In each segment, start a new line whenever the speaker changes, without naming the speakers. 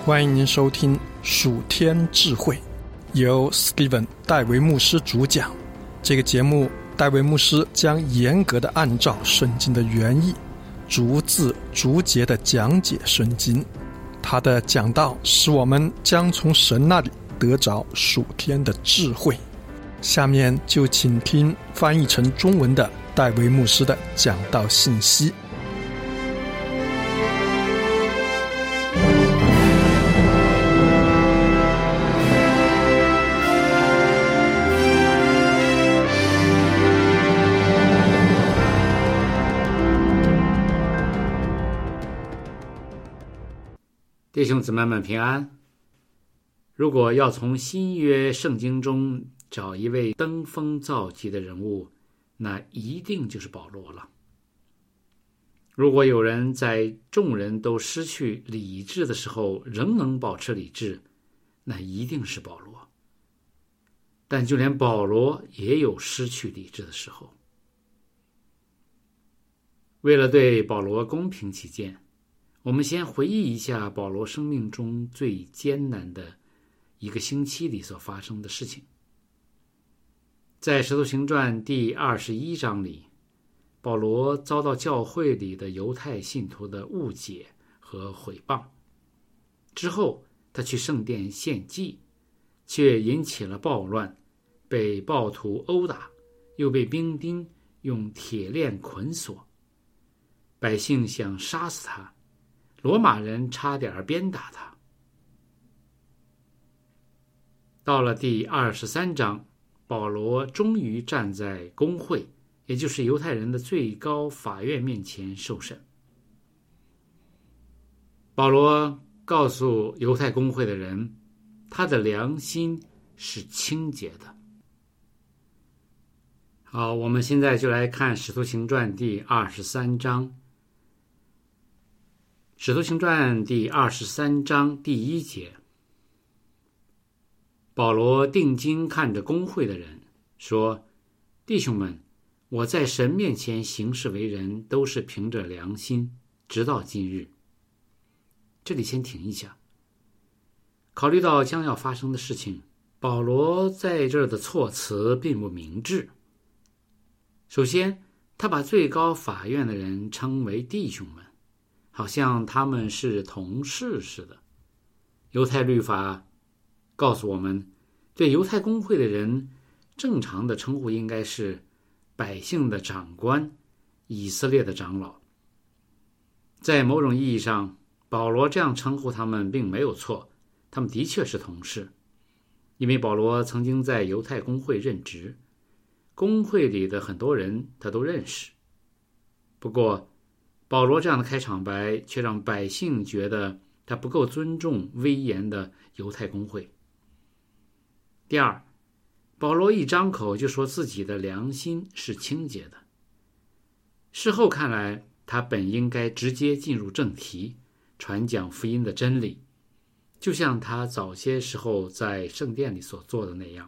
欢迎您收听属天智慧，由 Steven 戴维牧师主讲。这个节目，戴维牧师将严格的按照圣经的原意，逐字逐节的讲解圣经。他的讲道使我们将从神那里得着属天的智慧。下面就请听翻译成中文的戴维牧师的讲道信息。
弟兄姊妹们平安。如果要从新约圣经中找一位登峰造极的人物，那一定就是保罗了。如果有人在众人都失去理智的时候仍能保持理智，那一定是保罗。但就连保罗也有失去理智的时候。为了对保罗公平起见，我们先回忆一下保罗生命中最艰难的一个星期里所发生的事情。在《使徒行传》第21章里，保罗遭到教会里的犹太信徒的误解和毁谤。之后他去圣殿献祭，却引起了暴乱，被暴徒殴打，又被兵丁用铁链捆锁。百姓想杀死他，罗马人差点鞭打他。到了第23章，保罗终于站在公会，也就是犹太人的最高法院面前受审。保罗告诉犹太公会的人，他的良心是清洁的。好，我们现在就来看《使徒行传》第23章。《使徒行传》第23章第1节，保罗定睛看着公会的人，说：弟兄们，我在神面前行事为人，都是凭着良心，直到今日。这里先停一下。考虑到将要发生的事情，保罗在这儿的措辞并不明智。首先，他把最高法院的人称为弟兄们，好像他们是同事似的。犹太律法告诉我们，对犹太公会的人，正常的称呼应该是百姓的长官，以色列的长老。在某种意义上，保罗这样称呼他们并没有错，他们的确是同事，因为保罗曾经在犹太公会任职，公会里的很多人他都认识。不过保罗这样的开场白却让百姓觉得他不够尊重威严的犹太公会。第二，保罗一张口就说自己的良心是清洁的。事后看来，他本应该直接进入正题，传讲福音的真理，就像他早些时候在圣殿里所做的那样。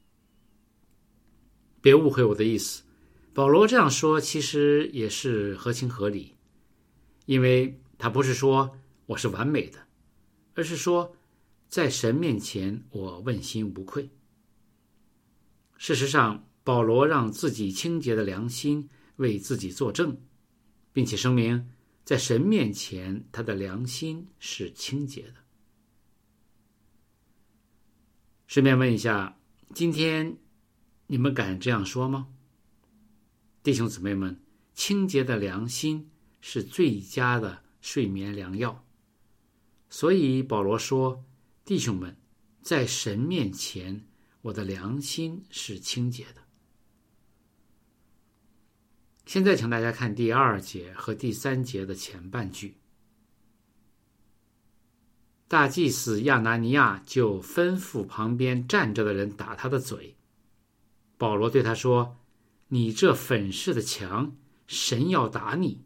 别误会我的意思，保罗这样说其实也是合情合理，因为他不是说我是完美的，而是说在神面前我问心无愧。事实上，保罗让自己清洁的良心为自己作证，并且声明在神面前他的良心是清洁的。顺便问一下，今天你们敢这样说吗？弟兄姊妹们，清洁的良心是最佳的睡眠良药。所以保罗说，弟兄们，在神面前我的良心是清洁的。现在请大家看第2节和第3节的前半句。大祭司亚拿尼亚就吩咐旁边站着的人打他的嘴。保罗对他说，你这粉饰的墙，神要打你。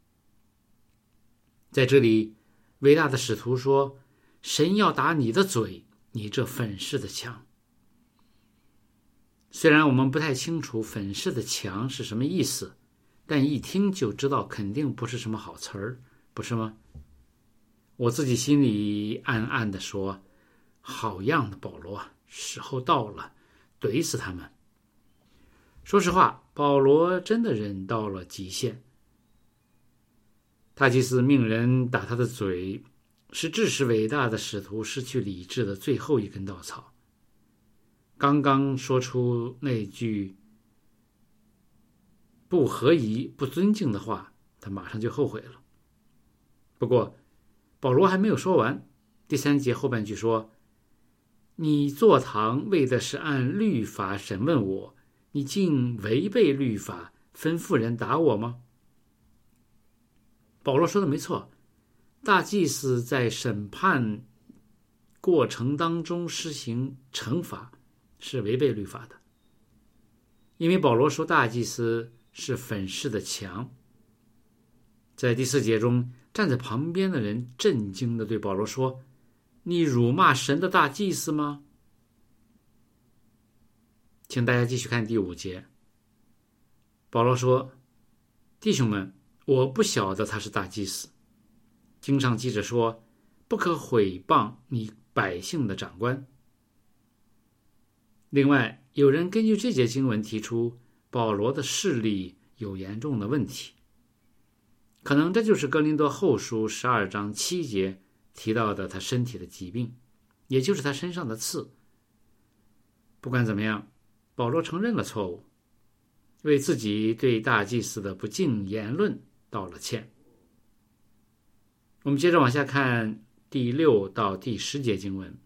在这里，伟大的使徒说，神要打你的嘴，你这粉饰的墙。虽然我们不太清楚粉饰的墙是什么意思，但一听就知道肯定不是什么好词儿，不是吗？ 我自己心里暗暗地说，好样的保罗，时候到了，怼死他们。说实话，保罗真的忍到了极限。大祭司命人打他的嘴，是致使伟大的使徒失去理智的最后一根稻草。刚刚说出那句不合宜、不尊敬的话，他马上就后悔了。不过保罗还没有说完，第3节后半句说，你坐堂为的是按律法审问我，你竟违背律法，吩咐人打我吗？保罗说的没错，大祭司在审判过程当中施行惩罚是违背律法的，因为保罗说大祭司是粉饰的墙。在第4节中，站在旁边的人震惊地对保罗说，你辱骂神的大祭司吗？请大家继续看第5节。保罗说，弟兄们，我不晓得他是大祭司。经上记着说，不可毁谤你百姓的长官。另外，有人根据这节经文提出保罗的视力有严重的问题，可能这就是哥林多后书12章7节提到的他身体的疾病，也就是他身上的刺。不管怎么样，保罗承认了错误，为自己对大祭司的不敬言论道了歉。我们接着往下看第6到第10节经文。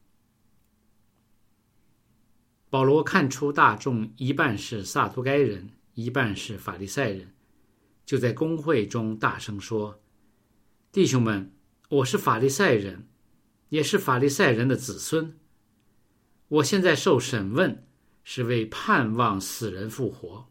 保罗看出大众一半是撒都该人，一半是法利赛人，就在公会中大声说，弟兄们，我是法利赛人，也是法利赛人的子孙。我现在受审问，是为盼望死人复活。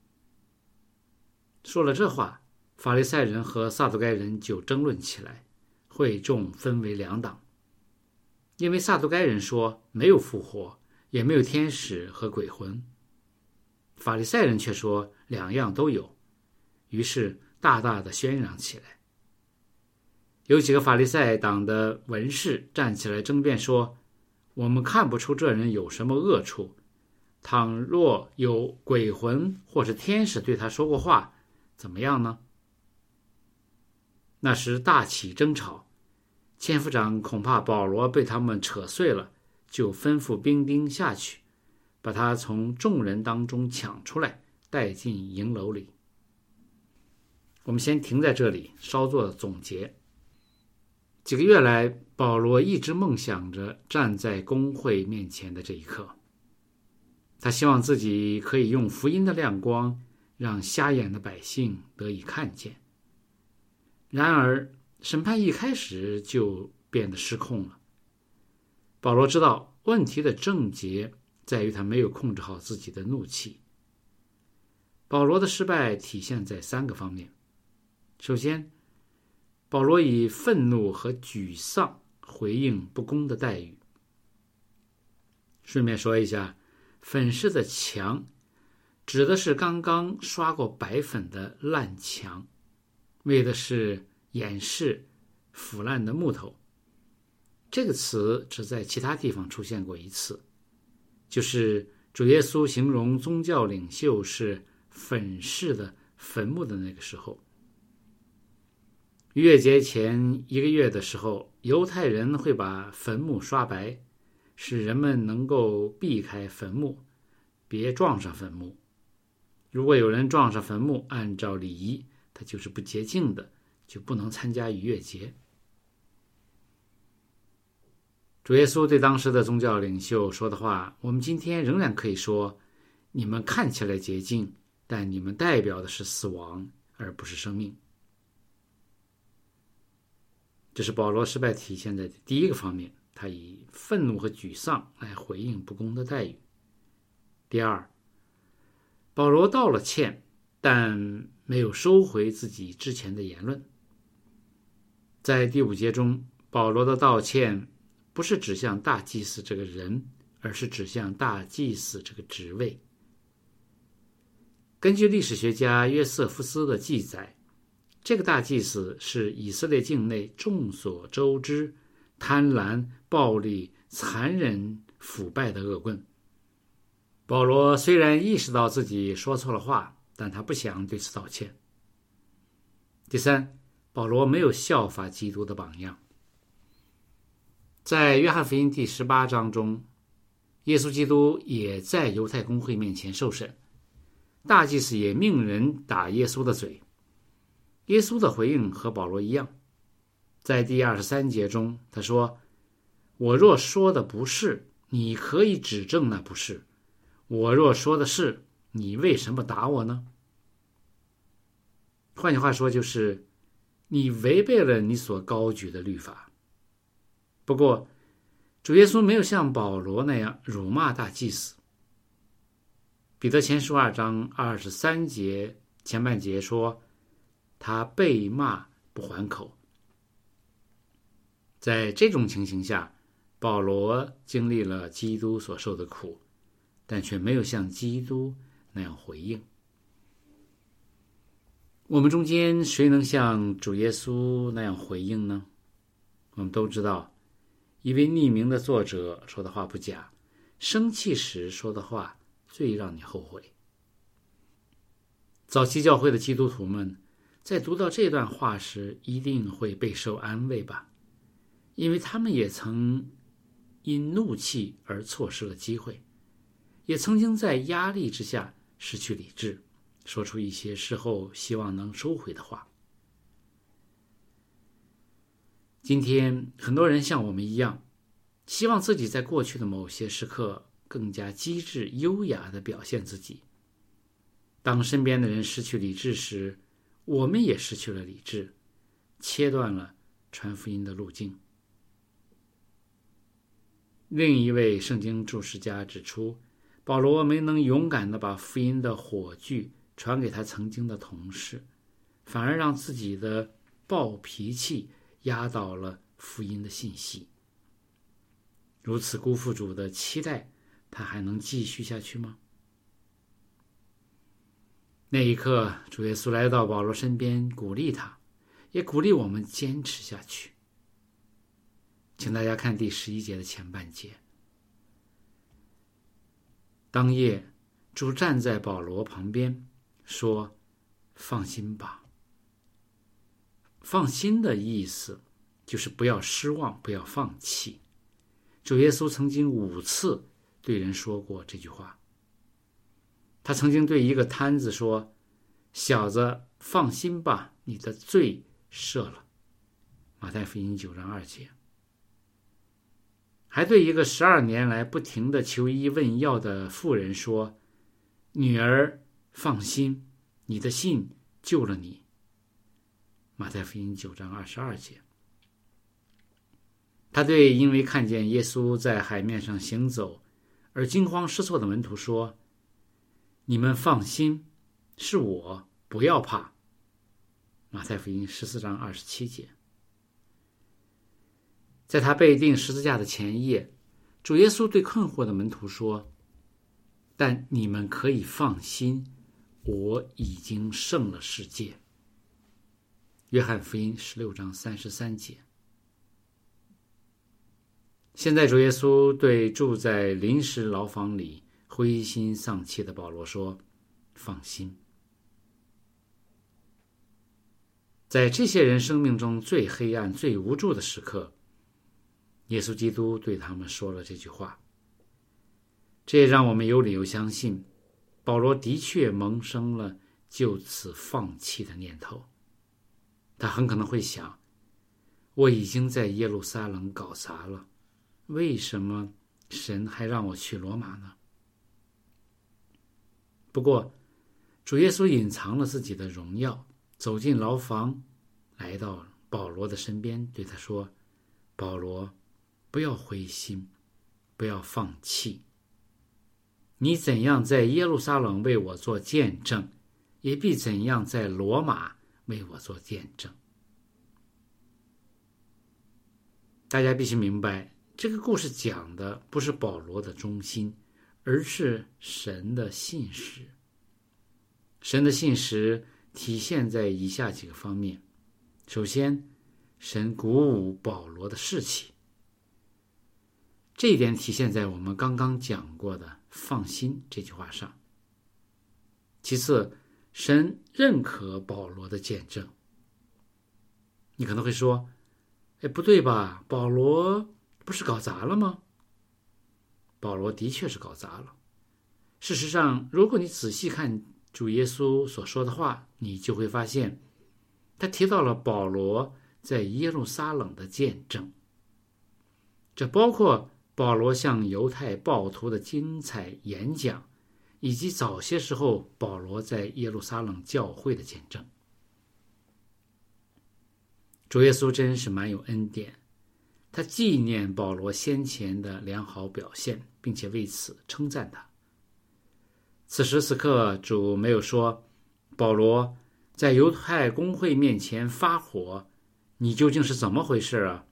说了这话，法利赛人和撒都该人就争论起来，会众分为2党。因为撒都该人说没有复活，也没有天使和鬼魂，法利赛人却说2样都有，于是大大的喧嚷起来。有几个法利赛党的文士站起来争辩说，我们看不出这人有什么恶处，倘若有鬼魂或是天使对他说过话，怎么样呢？那时大起争吵，千夫长恐怕保罗被他们扯碎了，就吩咐兵丁下去，把他从众人当中抢出来，带进营楼里。我们先停在这里，稍作总结。几个月来，保罗一直梦想着站在公会面前的这一刻。他希望自己可以用福音的亮光，让瞎眼的百姓得以看见。然而，审判一开始就变得失控了。保罗知道问题的症结在于他没有控制好自己的怒气。保罗的失败体现在3个方面。首先，保罗以愤怒和沮丧回应不公的待遇。顺便说一下，粉饰的墙指的是刚刚刷过白粉的烂墙，为的是掩饰腐烂的木头。这个词只在其他地方出现过一次，就是主耶稣形容宗教领袖是粉饰的坟墓的那个时候。逾越节前1个月的时候，犹太人会把坟墓刷白，使人们能够避开坟墓，别撞上坟墓。如果有人撞上坟墓，按照礼仪，他就是不洁净的，就不能参加逾越节。主耶稣对当时的宗教领袖说的话，我们今天仍然可以说，你们看起来洁净，但你们代表的是死亡，而不是生命。这是保罗失败体现在第1个方面，他以愤怒和沮丧来回应不公的待遇。第2，保罗道了歉，但没有收回自己之前的言论。在第5节中，保罗的道歉不是指向大祭司这个人，而是指向大祭司这个职位。根据历史学家约瑟夫斯的记载， 这个大祭司是以色列境内众所周知贪婪、暴力、残忍、腐败的恶棍。保罗虽然意识到自己说错了话，但他不想对此道歉。第三，保罗没有效法基督的榜样。在约翰福音第18章中，耶稣基督也在犹太公会面前受审，大祭司也命人打耶稣的嘴。耶稣的回应和保罗一样，在第23节中，他说：我若说的不是，你可以指证那不是；我若说的是，你为什么打我呢？换句话说，就是你违背了你所高举的律法。不过，主耶稣没有像保罗那样辱骂大祭司。彼得前书2章23节前半节说，他被骂不还口。在这种情形下，保罗经历了基督所受的苦，但却没有像基督那样回应。我们中间谁能像主耶稣那样回应呢？我们都知道，一位匿名的作者说的话不假，生气时说的话最让你后悔。早期教会的基督徒们在读到这段话时一定会备受安慰吧，因为他们也曾因怒气而错失了机会，也曾经在压力之下失去理智，说出一些事后希望能收回的话。今天很多人像我们一样，希望自己在过去的某些时刻更加机智优雅地表现自己。当身边的人失去理智时，我们也失去了理智，切断了传福音的路径。另一位圣经注释家指出，保罗没能勇敢地把福音的火炬传给他曾经的同事，反而让自己的暴脾气压倒了福音的信息。如此辜负主的期待，他还能继续下去吗？那一刻，主耶稣来到保罗身边，鼓励他，也鼓励我们坚持下去。请大家看第11节的前半节。当夜，主站在保罗旁边，说：放心吧。放心的意思就是不要失望，不要放弃。主耶稣曾经5次对人说过这句话。他曾经对一个摊子说：小子，放心吧，你的罪赦了。马太福音9章2节。还对一个12年来不停地求医问药的妇人说：女儿，放心，你的信救了你。马太福音9章22节。他对因为看见耶稣在海面上行走而惊慌失措的门徒说：你们放心，是我，不要怕。马太福音14章27节。在他被钉十字架的前夜，主耶稣对困惑的门徒说：但你们可以放心，我已经胜了世界。约翰福音16章33节。现在主耶稣对住在临时牢房里灰心丧气的保罗说：放心。在这些人生命中最黑暗最无助的时刻，耶稣基督对他们说了这句话。这也让我们有理由相信，保罗的确萌生了就此放弃的念头。他很可能会想，我已经在耶路撒冷搞砸了，为什么神还让我去罗马呢？不过，主耶稣隐藏了自己的荣耀，走进牢房，来到保罗的身边，对他说：保罗，不要灰心，不要放弃。你怎样在耶路撒冷为我做见证，也必怎样在罗马为我做见证。大家必须明白，这个故事讲的不是保罗的忠心，而是神的信实。神的信实体现在以下几个方面。首先，神鼓舞保罗的士气，这一点体现在我们刚刚讲过的放心这句话上。其次，神认可保罗的见证。你可能会说，不对吧，保罗不是搞砸了吗？保罗的确是搞砸了。事实上，如果你仔细看主耶稣所说的话，你就会发现他提到了保罗在耶路撒冷的见证，这包括保罗向犹太暴徒的精彩演讲，以及早些时候保罗在耶路撒冷教会的见证。主耶稣真是蛮有恩典，他纪念保罗先前的良好表现，并且为此称赞他。此时此刻，主没有说保罗在犹太公会面前发火，你究竟是怎么回事啊？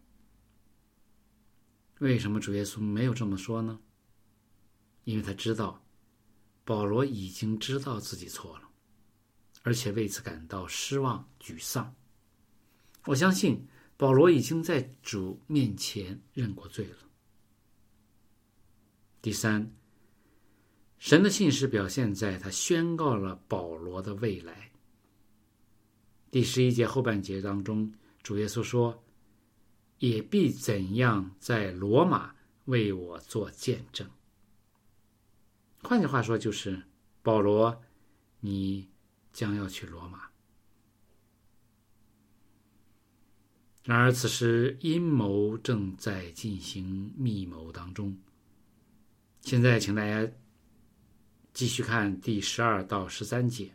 为什么主耶稣没有这么说呢？因为他知道保罗已经知道自己错了，而且为此感到失望沮丧。我相信保罗已经在主面前认过罪了。第三，神的信实表现在他宣告了保罗的未来。第11节后半节当中，主耶稣说，也必怎样在罗马为我做见证。换句话说，就是保罗，你将要去罗马。然而此时阴谋正在进行密谋当中。现在请大家继续看第12到13节。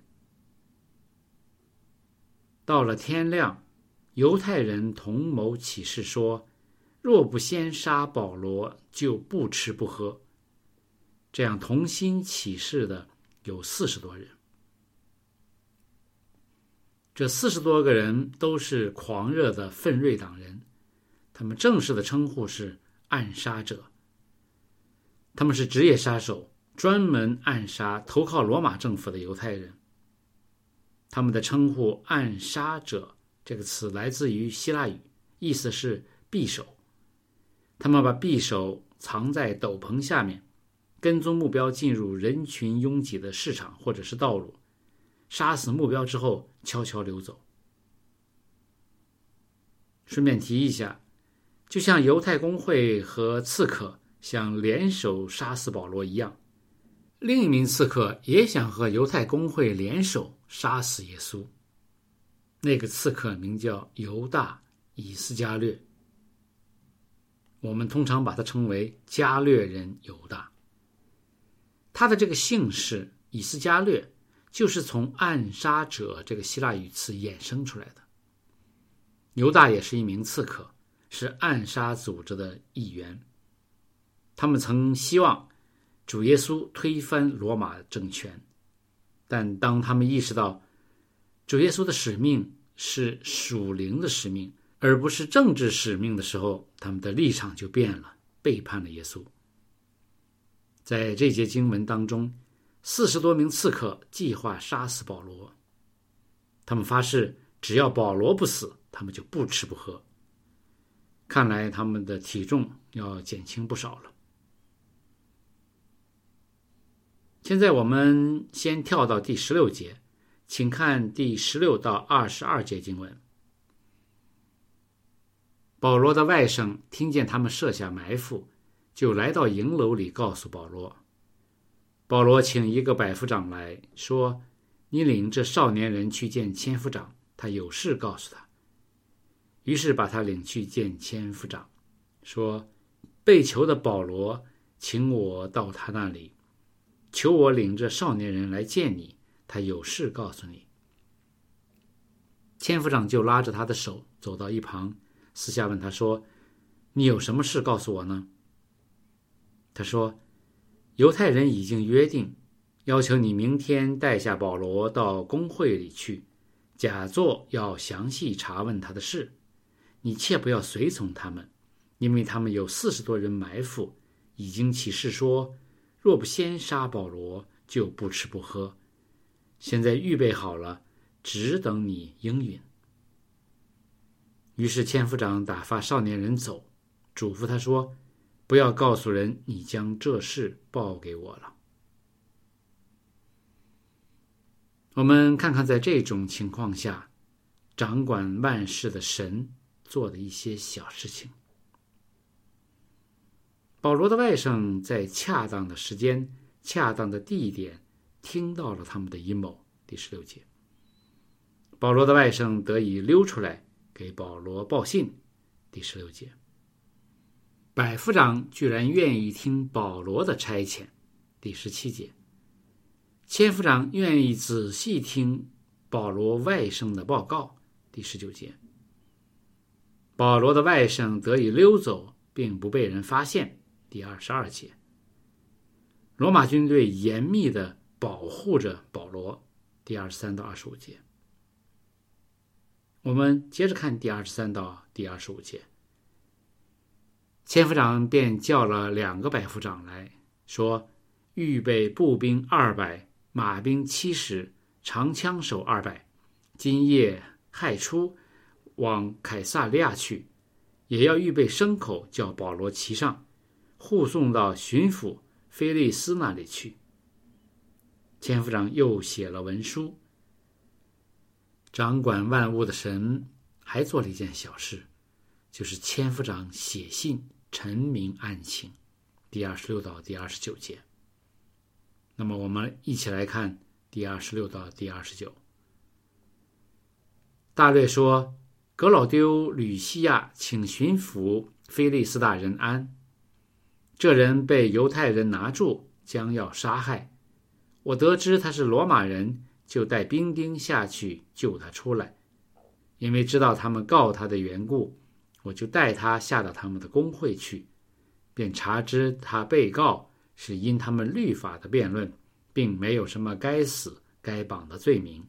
到了天亮，犹太人同谋起誓说，若不先杀保罗，就不吃不喝。这样同心起誓的有40多人。这40多个人都是狂热的奋锐党人，他们正式的称呼是暗杀者。他们是职业杀手，专门暗杀投靠罗马政府的犹太人。他们的称呼暗杀者这个词来自于希腊语，意思是匕首。他们把匕首藏在斗篷下面，跟踪目标进入人群拥挤的市场或者是道路，杀死目标之后悄悄溜走。顺便提一下，就像犹太公会和刺客想联手杀死保罗一样，另一名刺客也想和犹太公会联手杀死耶稣。那个刺客名叫犹大·以斯加略，我们通常把他称为加略人犹大。他的这个姓氏以斯加略就是从暗杀者这个希腊语词衍生出来的。犹大也是一名刺客，是暗杀组织的一员。他们曾希望主耶稣推翻罗马政权，但当他们意识到主耶稣的使命是属灵的使命，而不是政治使命的时候，他们的立场就变了，背叛了耶稣。在这节经文当中，40多名刺客计划杀死保罗，他们发誓只要保罗不死，他们就不吃不喝。看来他们的体重要减轻不少了。现在我们先跳到第16节，请看第16到22节经文。保罗的外甥听见他们设下埋伏，就来到营楼里告诉保罗。保罗请一个百夫长来说，你领这少年人去见千夫长，他有事告诉他。于是把他领去见千夫长，说，被囚的保罗请我到他那里，求我领着少年人来见你，他有事告诉你。千夫长就拉着他的手走到一旁，私下问他说，你有什么事告诉我呢？他说，犹太人已经约定，要求你明天带下保罗到公会里去，假作要详细查问他的事。你切不要随从他们，因为他们有40多人埋伏，已经起誓说，若不先杀保罗，就不吃不喝。现在预备好了， 只等你应允。”于是千夫长打发少年人走，嘱咐他说：“不要告诉人你将这事报给我了。”我们看看在这种情况下，掌管万事的神做的一些小事情。保罗的外甥在恰当的时间、恰当的地点听到了他们的阴谋，第16节。保罗的外甥得以溜出来给保罗报信，第16节。百夫长居然愿意听保罗的差遣，第17节。千夫长愿意仔细听保罗外甥的报告，第19节。保罗的外甥得以溜走，并不被人发现，第22节。罗马军队严密地保护着保罗，第23到25节。我们接着看第23到第25节。千夫长便叫了2个百夫长来说：“预备步兵200，马兵70，长枪手200，今夜亥初往凯撒利亚去，也要预备牲口，叫保罗骑上，护送到巡抚菲利斯那里去。”千夫长又写了文书。掌管万物的神还做了一件小事，就是千夫长写信陈明案情，第26到第29节。那么我们一起来看第26到第29。大略说，格老丢吕西亚请巡抚菲利斯大人安，这人被犹太人拿住，将要杀害。我得知他是罗马人，就带兵丁下去救他出来。因为知道他们告他的缘故，我就带他下到他们的公会去，便查知他被告是因他们律法的辩论，并没有什么该死该绑的罪名。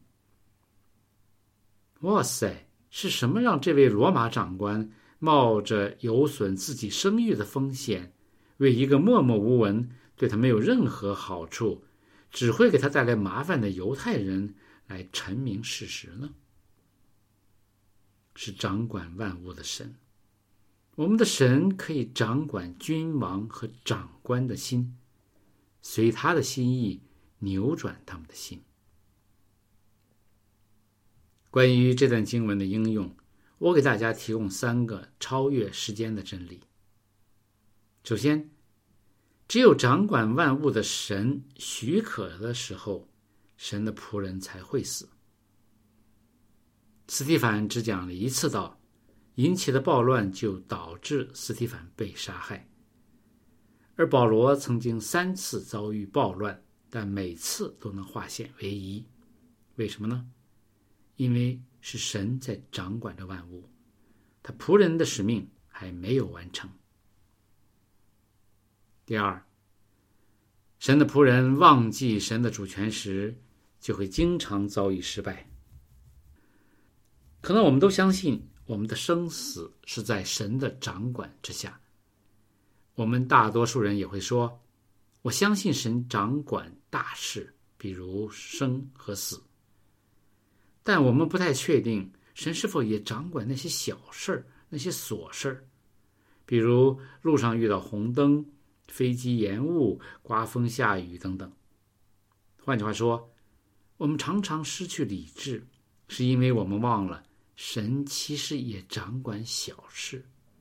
哇塞，是什么让这位罗马长官冒着有损自己声誉的风险，为一个默默无闻、对他没有任何好处、只会给他带来麻烦的犹太人来陈明事实呢？是掌管万物的神。我们的神可以掌管君王和长官的心，随他的心意扭转他们的心。关于这段经文的应用，我给大家提供3个超越时间的真理。首先，只有掌管万物的神许可的时候，神的仆人才会死。司提反只讲了1次道，引起的暴乱就导致司提反被杀害。而保罗曾经3次遭遇暴乱，但每次都能化险为夷。为什么呢？因为是神在掌管着万物，他仆人的使命还没有完成。第二，神的仆人忘记神的主权时，就会经常遭遇失败。可能我们都相信我们的生死是在神的掌管之下，我们大多数人也会说，我相信神掌管大事，比如生和死。但我们不太确定神是否也掌管那些小事，那些琐事，比如路上遇到红灯、飞机延误、刮风下雨等等。换句话说，我们常常失去理智，是因为我们忘了神其实也掌管小事。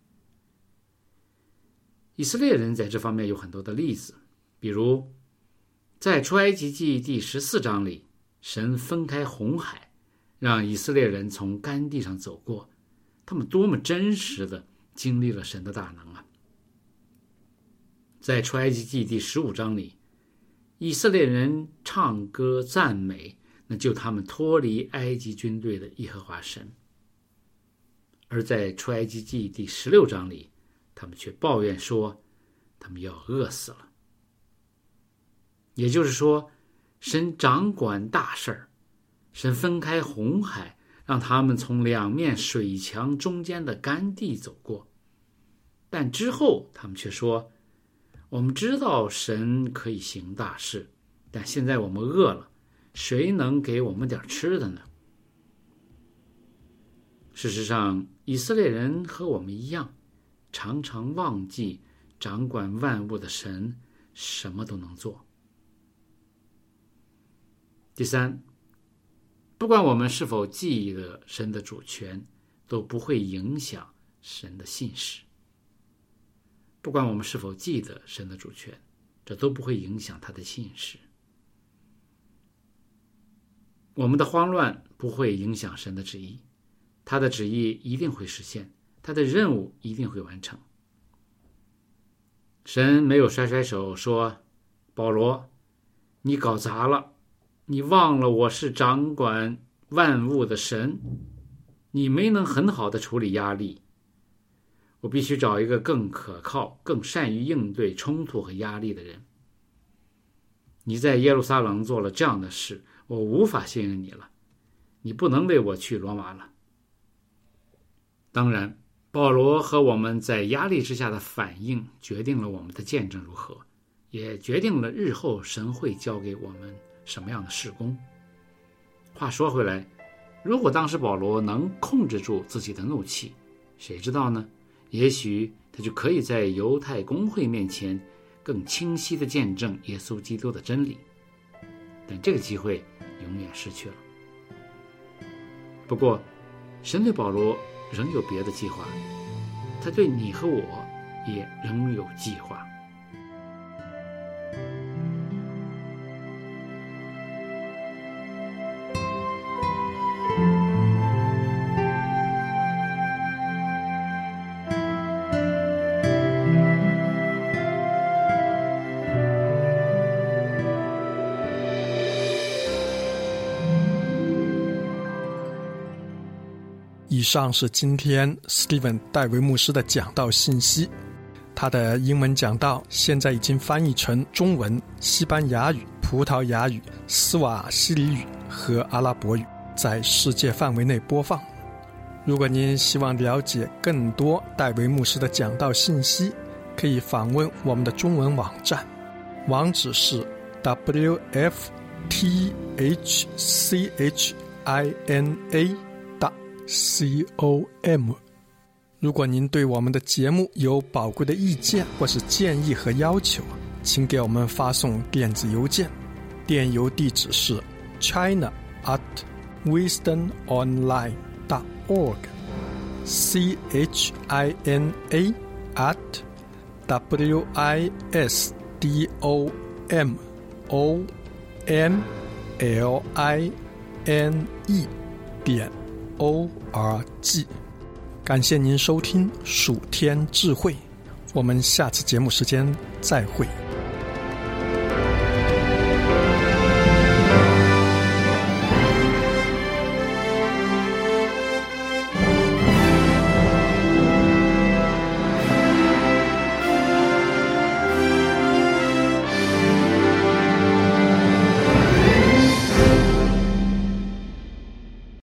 以色列人在这方面有很多的例子，比如在出埃及记第14章里，神分开红海，让以色列人从干地上走过，他们多么真实的经历了神的大能啊！在出埃及记第15章里，以色列人唱歌赞美那救他们脱离埃及军队的耶和华神。而在出埃及记第16章里，他们却抱怨说他们要饿死了。也就是说，神掌管大事儿，神分开红海，让他们从2面水墙中间的干地走过。但之后他们却说，我们知道神可以行大事，但现在我们饿了，谁能给我们点吃的呢？ 事实上，以色列人和我们一样，常常忘记掌管万物的神什么都能做。第三，不管我们是否记得神的主权，都不会影响神的信实。不管我们是否记得神的主权，这都不会影响他的信实。我们的慌乱不会影响神的旨意，他的旨意一定会实现，他的任务一定会完成。神没有甩甩手说，保罗，你搞砸了，你忘了我是掌管万物的神，你没能很好的处理压力，我必须找一个更可靠、更善于应对冲突和压力的人。你在耶路撒冷做了这样的事，我无法信任你了，你不能为我去罗马了。当然，保罗和我们在压力之下的反应决定了我们的见证如何，也决定了日后神会交给我们什么样的事工。话说回来，如果当时保罗能控制住自己的怒气，谁知道呢？也许他就可以在犹太公会面前更清晰地见证耶稣基督的真理，但这个机会永远失去了。不过，神对保罗仍有别的计划，他对你和我也仍有计划。
以上是今天 Steven 戴维牧师的讲道信息。他的英文讲道现在已经翻译成中文、西班牙语、葡萄牙语、斯瓦希里语和阿拉伯语，在世界范围内播放。如果您希望了解更多戴维牧师的讲道信息，可以访问我们的中文网站，网址是 wfthchina.com。 如果您对我们的节目有宝贵的意见或是建议和要求，请给我们发送电子邮件，电邮地址是 china@wisdomonline.org china@wisdomonline.org。 感谢您收听蜀天智慧，我们下次节目时间再会。